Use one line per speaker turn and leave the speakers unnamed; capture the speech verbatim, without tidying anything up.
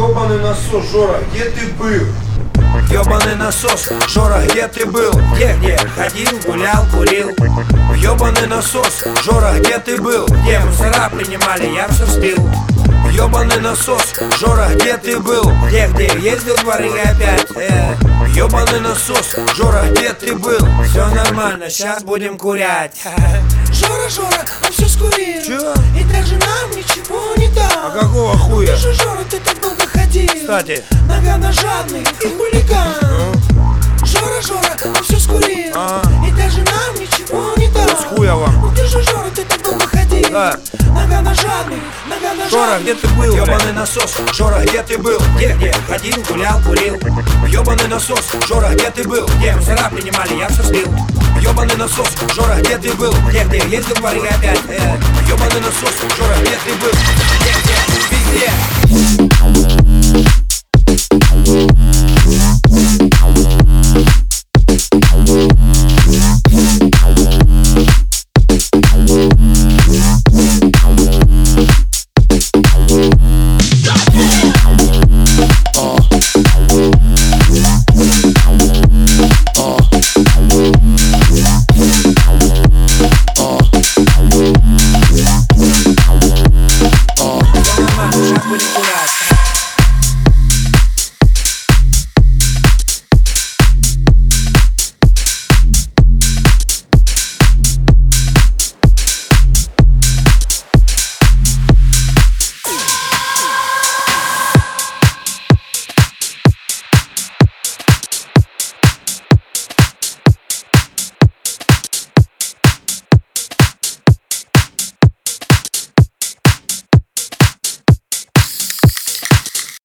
Ёбаный насос, Жора, где ты был?
Ёбаный насос, Жора, где ты был? Где, где? Ходил, гулял, курил. Ёбаный насос, Жора, где ты был? Где мусора принимали, я все спил. Ёбаный насос, Жора, где ты был? Где, где? Ездил дворы опять. э. Ёбаный насос, Жора, где ты был? Все нормально, сейчас будем курять.
Жора, Жора, он все скурил.
Чё?
И даже нам ничего не дал.
А какого хуя?
Ты же, Жора, ты так долго ходил.
Кстати.
Нагано-жадный и хулиган. Жора, Жора, он все скурил.
А.
И даже нам ничего не дал.
С хуя вам.
Ну ты же, Жора, ты так долго ходил.
Да.
Нагано-жадный, нагано-жадный.
Жора, где ты был? Ёбаный насос, Жора, где ты был? Где, где? Ходил, гулял, курил. Ёбаный насос, Жора, где ты был? Где мусора принимали, я все спил. Ёбаный насос, Жора, где ты был? Где, где? Ездил дворы опять. э. Ёбаный насос, Жора, где ты был? Где,